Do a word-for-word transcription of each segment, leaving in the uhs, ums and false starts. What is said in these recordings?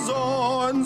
Zorn,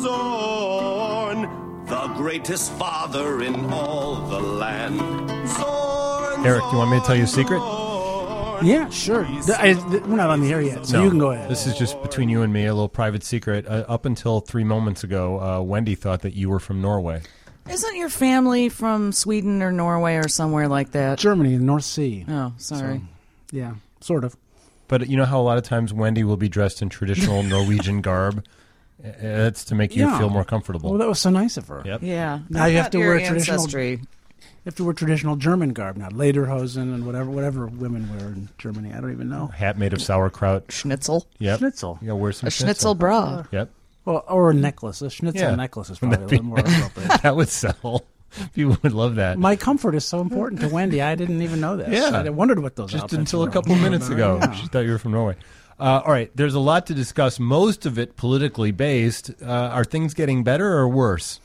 Zorn, the greatest father in all the land. Zorn, Eric, do you want me to tell you a secret? Yeah, sure. I, we're not on the air yet, so no, you can go ahead. This is just between you and me, a little private secret. Uh, up until three moments ago, uh, Wendy thought that you were from Norway. Isn't your family from Sweden or Norway or somewhere like that? Germany, the North Sea. Oh, sorry. So, yeah, sort of. But you know how a lot of times Wendy will be dressed in traditional Norwegian garb? It's to make you Yeah. feel more comfortable. Well, that was so nice of her. Yep. Yeah. Now you have Not to your wear traditional. ancestry. You have to wear traditional German garb now, lederhosen and whatever whatever women wear in Germany. I don't even know. Hat made of sauerkraut. Schnitzel. Yep. Schnitzel. You gotta wear some A schnitzel bra. Yep. Well, or a necklace. A schnitzel Yeah. necklace is probably a little more appropriate. That would sell. People would love that. My comfort is so important to Wendy. I didn't even know this. Yeah. I wondered what those Just outfits until a were. couple of minutes ago. Yeah. She thought you were from Norway. Uh, all right. There's a lot to discuss. Most of it politically based. Uh, are things getting better or worse?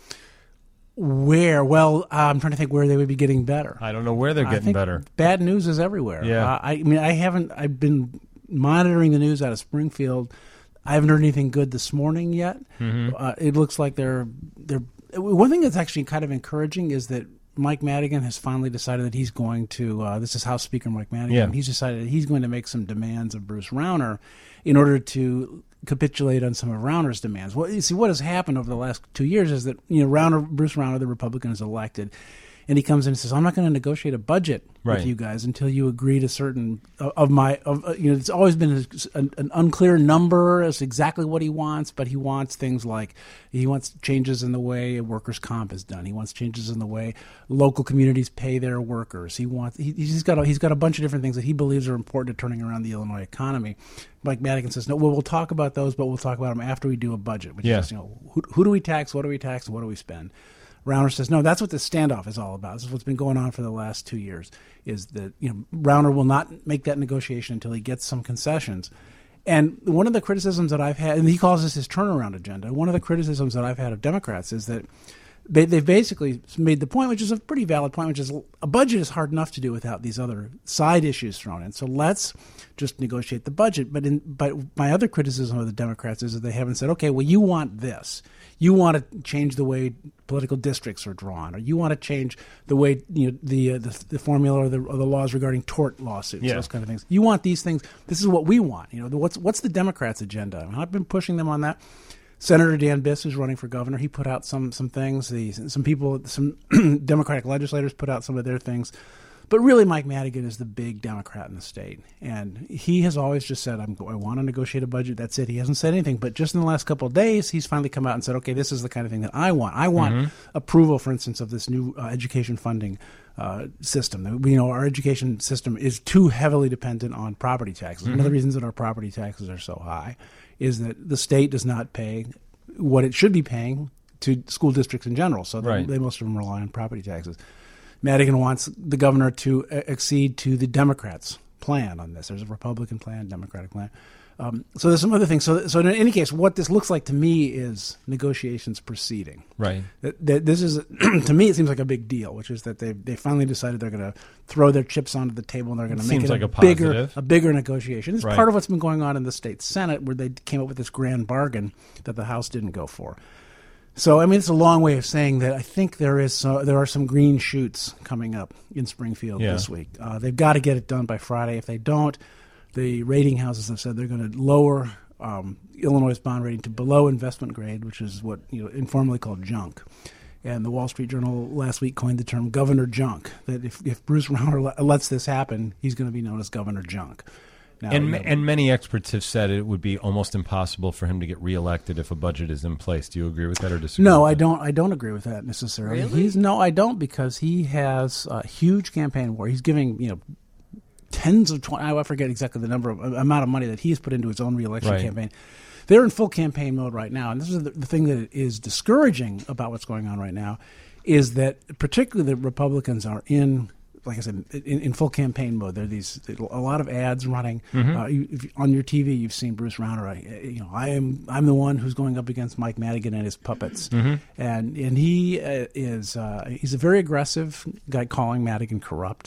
Where? Well, uh, I'm trying to think where they would be getting better. I don't know where they're I getting think better. Bad news is everywhere. Yeah. Uh, I, I mean, I haven't. I've been monitoring the news out of Springfield. I haven't heard anything good this morning yet. Mm-hmm. Uh, it looks like they're they're. One thing that's actually kind of encouraging is that Mike Madigan has finally decided that he's going to. Uh, this is House Speaker Mike Madigan. Yeah. He's decided that he's going to make some demands of Bruce Rauner in order to capitulate on some of Rauner's demands. Well, you see, what has happened over the last two years is that you know Rauner, Bruce Rauner, the Republican, is elected, and he comes in and says, "I'm not going to negotiate a budget Right. with you guys until you agree to certain of, of my." Of, uh, you know, it's always been a, an, an unclear number as exactly what he wants, but he wants things like he wants changes in the way workers' comp is done. He wants changes in the way local communities pay their workers. He wants he, he's got a, he's got a bunch of different things that he believes are important to turning around the Illinois economy. Mike Madigan says, "No, well, we'll talk about those, but we'll talk about them after we do a budget." Which Yeah. is, you know, who, who do we tax? What do we tax? And what do we spend? Rauner says, no, that's what this standoff is all about. This is what's been going on for the last two years, is that you know Rauner will not make that negotiation until he gets some concessions. And one of the criticisms that I've had, and he calls this his turnaround agenda, one of the criticisms that I've had of Democrats is that they, they've basically made the point, which is a pretty valid point, which is a budget is hard enough to do without these other side issues thrown in. So let's just negotiate the budget. But in, but my other criticism of the Democrats is that they haven't said, okay, well, you want this. You want to change the way political districts are drawn, or you want to change the way you know, the, uh, the the formula or the, or the laws regarding tort lawsuits, Yeah. those kind of things. You want these things. This is what we want. You know, the, what's what's the Democrats' agenda? And I've been pushing them on that. Senator Dan Biss, who's running for governor, he put out some some things. The, some people, some Democratic legislators put out some of their things. But really, Mike Madigan is the big Democrat in the state. And he has always just said, I'm, I want to negotiate a budget. That's it. He hasn't said anything. But just in the last couple of days, he's finally come out and said, okay, this is the kind of thing that I want. I want Mm-hmm. approval, for instance, of this new uh, education funding uh, system. We know our education system is too heavily dependent on property taxes. Mm-hmm. One of the reasons that our property taxes are so high is that the state does not pay what it should be paying to school districts in general. So Right. they, they most of them rely on property taxes. Madigan wants the governor to uh, accede to the Democrats' plan on this. There's a Republican plan, Democratic plan. Um, so there's some other things. So, so in any case, what this looks like to me is negotiations proceeding. Right. That, that this is, to me, it seems like a big deal, which is that they they finally decided they're going to throw their chips onto the table and they're going to make Seems it like a, a bigger positive. a bigger negotiation. It's Right. part of what's been going on in the state Senate, where they came up with this grand bargain that the House didn't go for. So, I mean, it's a long way of saying that I think there is so, there are some green shoots coming up in Springfield Yeah. this week. Uh, they've got to get it done by Friday. If they don't, the rating houses have said they're going to lower um, Illinois' bond rating to below investment grade, which is what you know informally called junk. And the Wall Street Journal last week coined the term Governor Junk, that if, if Bruce Rauner le- lets this happen, he's going to be known as Governor Junk. Now, And you know, and many experts have said it would be almost impossible for him to get reelected if a budget is in place. Do you agree with that or disagree? No, with I that? don't. I don't agree with that necessarily. Really? He's no, I don't, because he has a huge campaign war. He's giving you know tens of twenty. I forget exactly the number of amount of money that he's put into his own reelection Right. campaign. They're in full campaign mode right now, and this is the, the thing that is discouraging about what's going on right now, is that particularly the Republicans are in. Like I said, in, in full campaign mode, there are these a lot of ads running. Mm-hmm. Uh, you, if, on your T V, you've seen Bruce Rauner. I, you know, I am I'm the one who's going up against Mike Madigan and his puppets, Mm-hmm. and and he uh, is uh, he's a very aggressive guy, calling Madigan corrupt,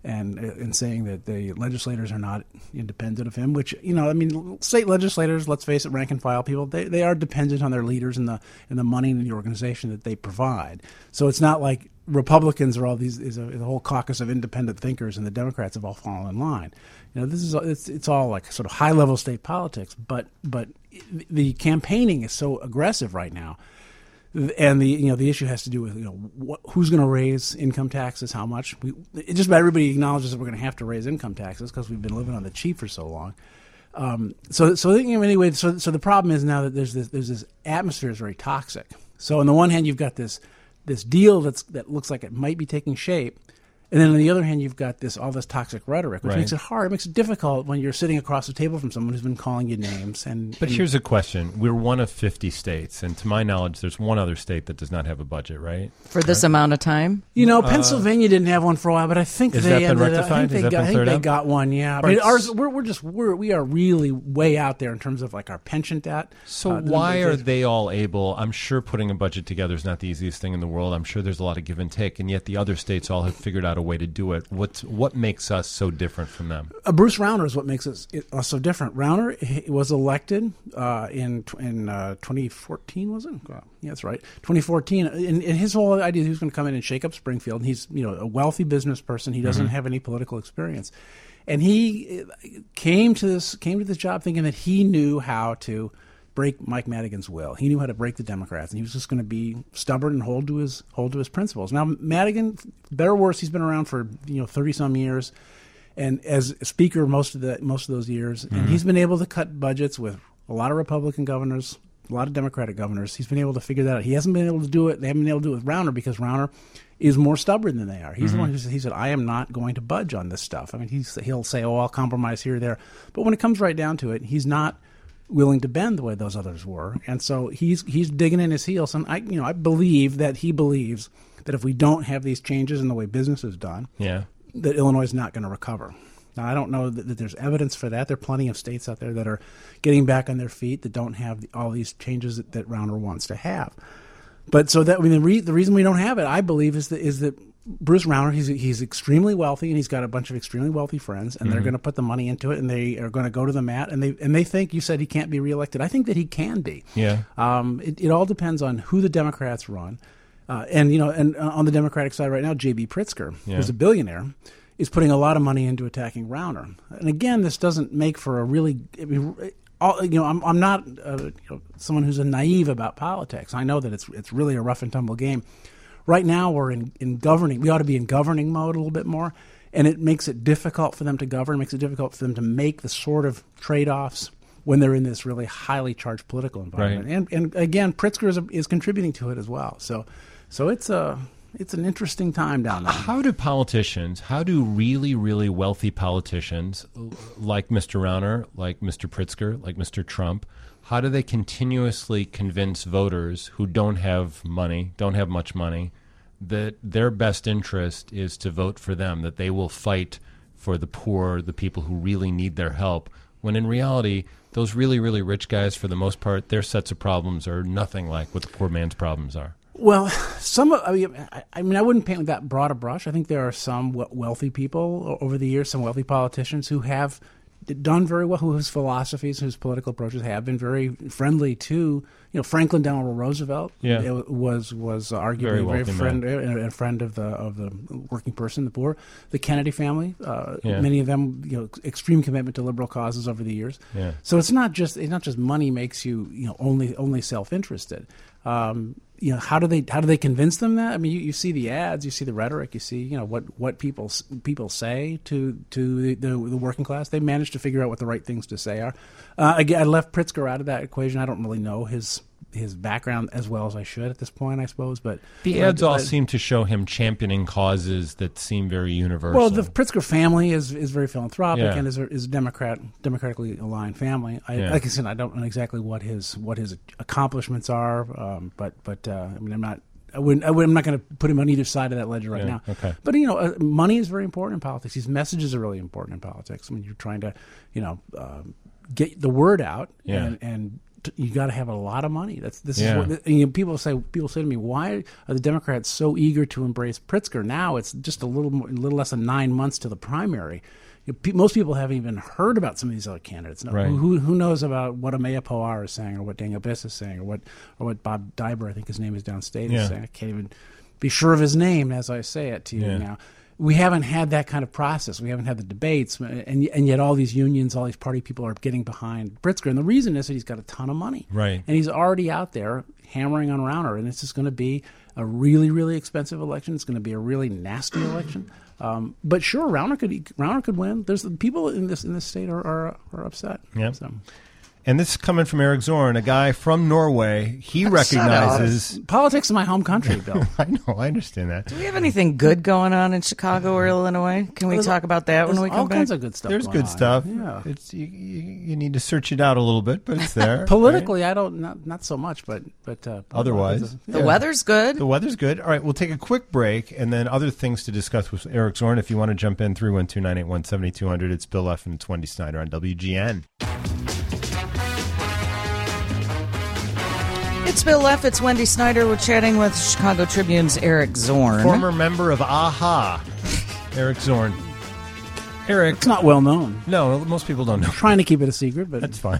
and and saying that the legislators are not independent of him, which, you know, I mean, state legislators, let's face it, rank and file people, they, they are dependent on their leaders and the and the money and the organization that they provide. So it's not like Republicans are all these is a, is a whole caucus of independent thinkers, and the Democrats have all fallen in line. You know, this is it's it's all like sort of high level state politics, but but the campaigning is so aggressive right now. And the you know the issue has to do with you know what, who's going to raise income taxes, how much. We, it just about everybody acknowledges that we're going to have to raise income taxes because we've been living on the cheap for so long. Um, so so you know, anyway, so so the problem is now that there's this there's this atmosphere is very toxic. So on the one hand, you've got this this deal that's that looks like it might be taking shape. And then on the other hand, you've got this all this toxic rhetoric, which right. makes it hard. It makes it difficult when you're sitting across the table from someone who's been calling you names. And But and, here's a question. We're one of fifty states, and to my knowledge, there's one other state that does not have a budget, right? For this amount of time? You know, Pennsylvania didn't have one for a while, but I think Has they that been ended up- I rectified? think Has they that got, been I think cleared they up? got one. Yeah, I Right. mean, ours we're, we're just we're we are really way out there in terms of like our pension debt. So Uh, the- why the- are they all able? I'm sure putting a budget together is not the easiest thing in the world. I'm sure there's a lot of give and take, and yet the other states all have figured out a way to do it. What's what makes us so different from them? Uh, Bruce Rauner is what makes us, it, us so different. Rauner he was elected uh, in in uh, twenty fourteen, was it? Oh, yeah, that's right, twenty fourteen. And, and his whole idea, he was going to come in and shake up Springfield. And he's you know a wealthy business person. He doesn't Mm-hmm. have any political experience, and he came to this came to this job thinking that he knew how to break Mike Madigan's will. He knew how to break the Democrats, and he was just going to be stubborn and hold to his hold to his principles. Now, Madigan, better or worse, he's been around for you know thirty some years, and as speaker most of the most of those years, Mm-hmm. and he's been able to cut budgets with a lot of Republican governors, a lot of Democratic governors. He's been able to figure that out. He hasn't been able to do it. They haven't been able to do it with Rauner because Rauner is more stubborn than they are. He's Mm-hmm. the one who said, he said, I am not going to budge on this stuff. I mean, he's, he'll say, oh, I'll compromise here or there. But when it comes right down to it, he's not willing to bend the way those others were. And so he's he's digging in his heels. And I you know I believe that he believes that if we don't have these changes in the way business is done, Yeah. that Illinois is not going to recover. Now, I don't know that, that there's evidence for that. There are plenty of states out there that are getting back on their feet that don't have the, all these changes that, that Rauner wants to have. But so that I mean, the, re, the reason we don't have it, I believe, is that is that Bruce Rauner, he's he's extremely wealthy, and he's got a bunch of extremely wealthy friends, and mm-hmm. they're going to put the money into it, and they are going to go to the mat, and they and they think, you said he can't be reelected. I think that he can be. Yeah. Um, it, it all depends on who the Democrats run, uh, and you know, and on the Democratic side right now, J B Pritzker, Yeah. who's a billionaire, is putting a lot of money into attacking Rauner. And again, this doesn't make for a really. I mean, all, you know, I'm I'm not uh, you know, someone who's a naive about politics. I know that it's it's really a rough and tumble game. Right now, we're in, in governing. We ought to be in governing mode a little bit more, and it makes it difficult for them to govern. It makes it difficult for them to make the sort of trade-offs when they're in this really highly charged political environment. Right. And and again, Pritzker is, is contributing to it as well. So so it's a it's an interesting time down there. How do politicians, how do really, really wealthy politicians like Mister Rauner, like Mister Pritzker, like Mister Trump, how do they continuously convince voters who don't have money, don't have much money, that their best interest is to vote for them, that they will fight for the poor, the people who really need their help, when in reality, those really, really rich guys, for the most part, their sets of problems are nothing like what the poor man's problems are? Well, some. I mean, I, I mean, I wouldn't paint with that broad a brush. I think there are some wealthy people over the years, some wealthy politicians who have done very well, whose philosophies, whose political approaches have been very friendly to, you know, Franklin Delano Roosevelt. Yeah. was was arguably Very a very wealthy friend, man. a friend of the of the working person, the poor. The Kennedy family, uh, Yeah. many of them, you know, extreme commitment to liberal causes over the years. Yeah. So it's not just it's not just money makes you, you know, only only self interested. Um, you know, how do they how do they convince them that? I mean, you, you see the ads, you see the rhetoric, you see, you know, what, what people people say to to the, the, the working class. They manage to figure out what the right things to say are. Uh, again, I left Pritzker out of that equation. I don't really know his his background as well as I should at this point, I suppose. But The uh, ads all uh, seem to show him championing causes that seem very universal. Well, the Pritzker family is, is very philanthropic Yeah. and is a, is a Democrat democratically aligned family. I, Yeah. Like I said, I don't know exactly what his what his accomplishments are, um, but but uh, I mean, I'm not. I wouldn't. I would, I'm not going to put him on either side of that ledger right Yeah, now. okay. But you know, uh, money is very important in politics. These messages are really important in politics. I mean, you're trying to, you know, um, get the word out Yeah. and, and you got to have a lot of money. That's this Yeah. is what you know, people say. People say to me, "Why are the Democrats so eager to embrace Pritzker now? It's just a little more, a little less than nine months to the primary." You know, pe- most people haven't even heard about some of these other candidates. No, Right. who, who knows about what Amaya Poar is saying, or what Daniel Biss is saying, or what or what Bob Diber, I think his name is downstate, Yeah. is saying. I can't even be sure of his name as I say it to you Yeah. now. We haven't had that kind of process. We haven't had the debates, and and yet all these unions, all these party people are getting behind Pritzker. And the reason is that he's got a ton of money, Right. and he's already out there hammering on Rauner, and it's just going to be a really, really expensive election. It's going to be a really nasty election. Um, but sure, Rauner could Rauner could win. There's people in this in this state are are, are upset. Yep. So. And this is coming from Eric Zorn, a guy from Norway. He recognizes. Politics in my home country, Bill. I know, I understand that. Do we have anything good going on in Chicago or Illinois? Can we There's- talk about that when There's we come all back? kinds of good stuff. There's going good on. stuff. Yeah. It's you, you, you need to search it out a little bit, but it's there. Politically, I don't not not so much, but but uh, Otherwise, The yeah. weather's good. The weather's good. All right, we'll take a quick break and then other things to discuss with Eric Zorn. If you want to jump in, three one two, nine eight one, seven two zero zero. It's Bill F. and it's Wendy Snyder on W G N. It's Bill Leff. It's Wendy Snyder. We're chatting with Chicago Tribune's Eric Zorn. Former member of AHA, Eric Zorn. Eric. It's not well known. No, most people don't know. Trying to keep it a secret, but That's fine.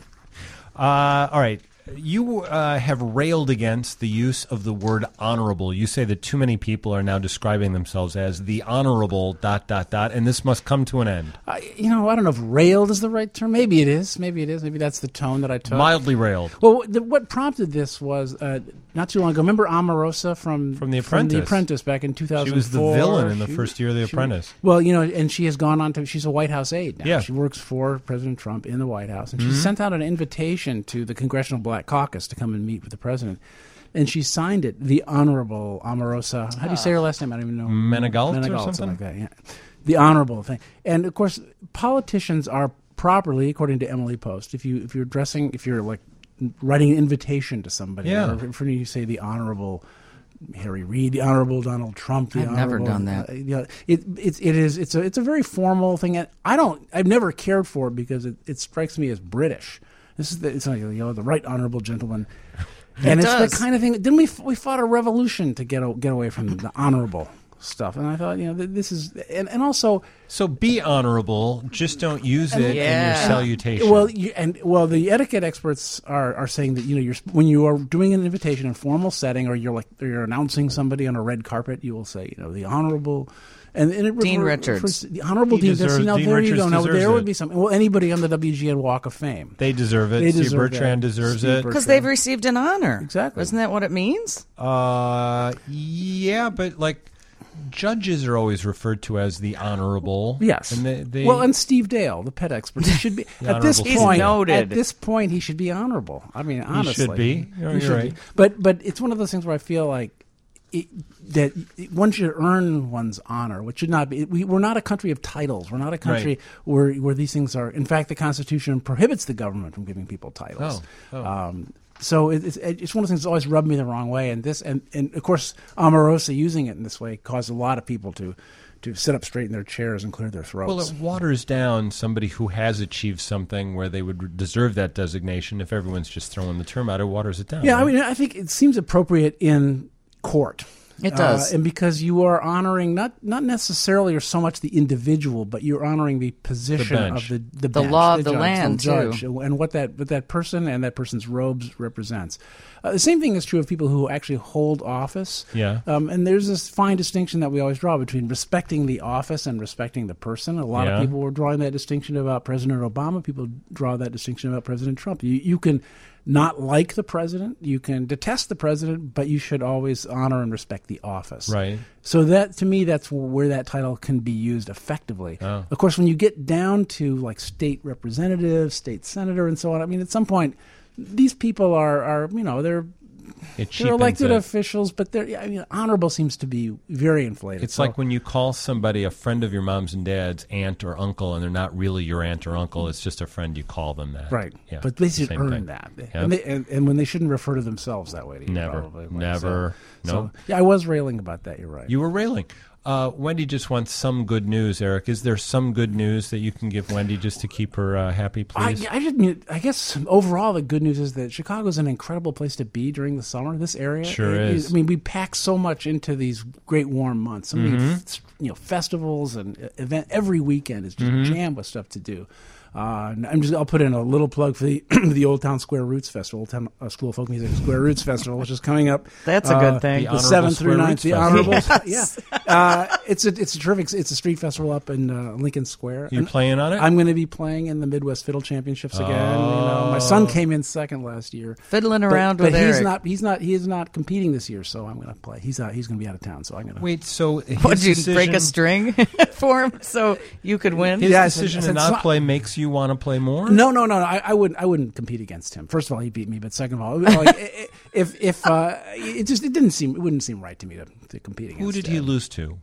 Uh, all right. You uh, have railed against the use of the word honorable. You say that too many people are now describing themselves as the honorable dot, dot, dot, and this must come to an end. I, you know, I don't know if railed is the right term. Maybe it is. Maybe it is. Maybe that's the tone that I took. Mildly railed. Well, the, what prompted this was uh, not too long ago. Remember Omarosa from From The From The Apprentice. Apprentice back in two thousand four. She was the villain in the She- first year of The she- Apprentice. Well, you know, and she has gone on to. She's a White House aide now. Yeah. She works for President Trump in the White House, and she Mm-hmm. sent out an invitation to the Congressional Black Caucus to come and meet with the president. And she signed it, the Honorable Omarosa. How do you say her last name? I don't even know. Menegalt or Menegalt, something? like that. Yeah, the honorable thing. And of course, politicians are properly, according to Emily Post, if you if you're dressing, if you're like writing an invitation to somebody, Yeah. or if you say the Honorable Harry Reid, the Honorable Donald Trump, the I've never Honorable, done that. Uh, yeah, it it's it is it's a it's a very formal thing, and I don't I've never cared for it because it, it strikes me as British. This is the, it's like, you know, the right honorable gentleman. And It it's does. the kind of thing. Then we we fought a revolution to get a, get away from the honorable stuff, and I thought, you know, th- this is and, and also So be honorable, just don't use it in Yeah. your salutation. well, you, and well, the etiquette experts are, are saying that you know you're when you are doing an invitation in a formal setting, or you're like or you're announcing somebody on a red carpet, you will say, you know, the honorable. And, and it Dean refer- Richards. refers- the honorable He Dean. deserves- Richards. Now Dean there you go. Richards Now deserves there it. would be something. Well, anybody on the W G N Walk of Fame. they deserve it. They Steve deserve Bertrand that. deserves Steve it. Bertrand. Because they've received an honor. Exactly. Isn't that what it means? Uh, yeah, but like judges are always referred to as the honorable. Yes. And they, they, well, and Steve Dale, the pet expert, he should be at this honorable He's point. noted. At this point, he should be honorable. I mean, honestly, should be. You're- He you're should right. be. But but it's one of those things where I feel like it, that it, one should earn one's honor, which should not be. We, we're not a country of titles. We're not a country Right. where where these things are. In fact, the Constitution prohibits the government from giving people titles. Oh, oh. Um, so it, it's, it's one of those things that's always rubbed me the wrong way. And this, and, and of course, Omarosa using it in this way caused a lot of people to to sit up straight in their chairs and clear their throats. Well, it waters down somebody who has achieved something where they would deserve that designation. If everyone's just throwing the term out, it waters it down. Yeah, I right? mean, I think it seems appropriate in court. It does. Uh, and because you are honoring not not necessarily or so much the individual, but you're honoring the position bench. of the the, The bench, law of the judge, land, judge, too. and what that what that person and that person's robes represents. Uh, the same thing is true of people who actually hold office. Yeah. Um, and there's this fine distinction that we always draw between respecting the office and respecting the person. A lot Yeah. of people were drawing that distinction about President Obama. People draw that distinction about President Trump. You, you can not like the president, you can detest the president, but you should always honor and respect the office. Right. So that, to me, that's where that title can be used effectively. Oh. Of course, when you get down to like state representative, state senator, and so on, I mean, at some point, these people are, are you know, they're It they're cheapens elected it. officials, but they're I mean, honorable seems to be very inflated. It's So- like when you call somebody a friend of your mom's and dad's aunt or uncle, and they're not really your aunt or uncle. It's just a friend. You call them that. right, Yeah, but they it's the should same earn thing. that, Yep. and, they, and, and when they shouldn't refer to themselves that way. To you, Never. probably. Never. So, No. so, yeah, I was railing about that. You're right. You were railing. Uh, Wendy just wants some good news, Eric. Is there some good news that you can give Wendy just to keep her uh, happy, please? I, I, just, I guess overall the good news is that Chicago's an incredible place to be during the summer. This area Sure it, is. I mean, we pack so much into these great warm months. So many, Mm-hmm. you know, festivals and event every weekend is just Mm-hmm. jammed with stuff to do. Uh, and I'm just. I'll put in a little plug for the the Old Town Square Roots Festival, Old Town uh, School of Folk Music Square Roots Festival, which is coming up. That's a good thing. The The Honorable seventh Square through ninth, Roots the Festival. honorable. Yeah, uh, it's a it's a terrific. It's a street festival up in uh, Lincoln Square. You And playing on it? I'm going to be playing in the Midwest Fiddle Championships again. You know, my son came in second last year. Fiddling But, around but with he's Eric. not. He's not. He is not competing this year. So I'm going to play. He's out. He's going to be out of town. So I'm going to. Wait, so his Would you decision, break a string for him so you could win? his Yeah, I said- decision I to said, not "So- play makes you want to play more? No, no, no, no. I, I wouldn't. I wouldn't compete against him. First of all, he beat me. But second of all, like, i- i- if if uh, it just it didn't seem it wouldn't seem right to me to, to compete against. Who did he him. lose to?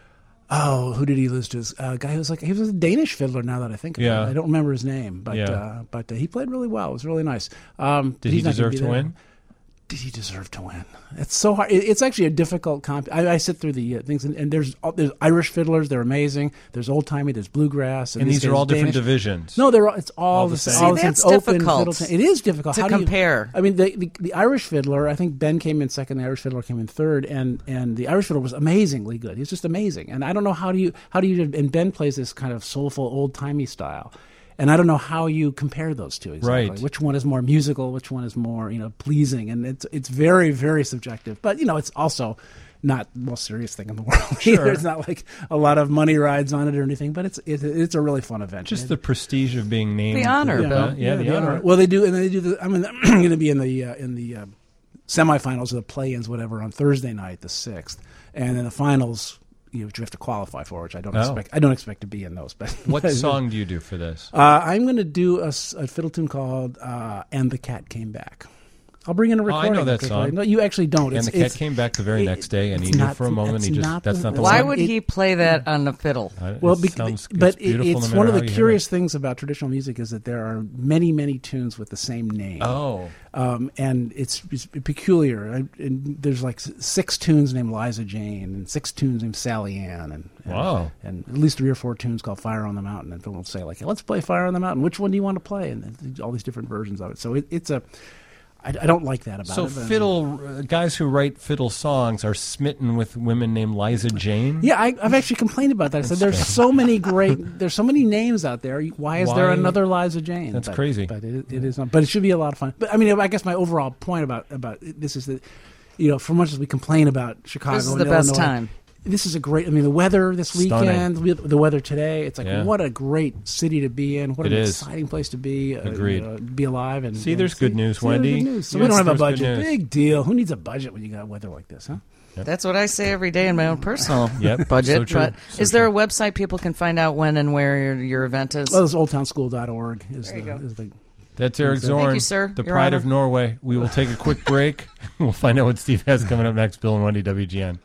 Oh, who did he lose to? His uh, guy who was like he was a Danish fiddler. Now that I think about Yeah. it, I don't remember his name, but Yeah. uh, but uh, he played really well. It was really nice. Um, but Did he he's not gonna deserve be to there. win? Did he deserve to win? It's so hard. It, it's actually a difficult comp. I, I sit through the uh, things, and, and there's there's Irish fiddlers. They're amazing. There's old timey. There's bluegrass, And these guys are all different Danish. divisions. No, they're all, it's all, All the the same. same. All See, the that's same. Open difficult fiddle time. It is difficult to How do you- compare. I mean, the, the the Irish fiddler. I think Ben came in second. The Irish fiddler came in third, and and the Irish fiddler was amazingly good. He's just amazing. And I don't know how do you how do you and Ben plays this kind of soulful old timey style. And I don't know how you compare those two exactly. Right. Which one is more musical? Which one is more, you know, pleasing? And it's it's very very subjective. But you know, it's also not the most serious thing in the world. Sure. Either. It's not like a lot of money rides on it or anything. But it's it, it's a really fun event. Just And- the prestige of being named. The honor, uh, Bill. Yeah, the honor. Well, they do, and they do. The, I mean, I'm going to be in the uh, in the uh, semifinals or the play-ins, whatever, on Thursday night, the sixth, and then the finals. You, you have to qualify for, which I don't Oh. expect. I don't expect to be in those. But What song do you do for this? Uh, I'm going to do a, s- a fiddle tune called uh, "And the Cat Came Back." I'll bring in a Oh, I recording. know that song. No, you actually don't. And It's, the cat it's, came back the very it- next day, and he it's knew not for a the- moment. He it's just not that's the- not the Why one. would It- he play that on the fiddle? I- Well, it bec- sounds, but it's beautiful it's no one matter of how the you hear curious it. things about traditional music is that there are many, many tunes with the same name. Oh, Um, and it's, it's peculiar. I, and there's like s- six tunes named Liza Jane, and six tunes named Sally Ann, and, and Wow. and at least three or four tunes called Fire on the Mountain. And people will say like, hey, "Let's play Fire on the Mountain. Which one do you want to play?" And then all these different versions of it. So it, it's a, I, I don't like that about so it. but- fiddle uh, guys who write fiddle songs are smitten with women named Liza Jane. Yeah, I, I've actually complained about that. I said there's so many great, there's so many names out there. Why is there Why- another Liza Jane? That's But- crazy. But it, it is not. But it should be a lot of fun. But I mean, I guess my overall point about about this is that, you know, for much as we complain about Chicago, This is and the best Illinois, time. This is a great. I mean, the weather this Stunning. weekend, we- the weather today. It's like Yeah. what a great city to be in. What It an is. exciting place to be. uh, Agreed. you know, be alive and See, and there's good news, see, there's Wendy. good news. So Yes, we don't have a there's good budget. news. Big deal. Who needs a budget when you got weather like this, huh? That's what I say every day in my own personal Yep, budget. so true, But so is there a website people can find out when and where your, your event is? Well, it's old town school dot org is There you the, go. is the That's Eric Thank Zorn, you, sir. the Your pride Honor. of Norway. We will take a quick break. We'll find out what Steve has coming up next. Bill and Wendy, W G N.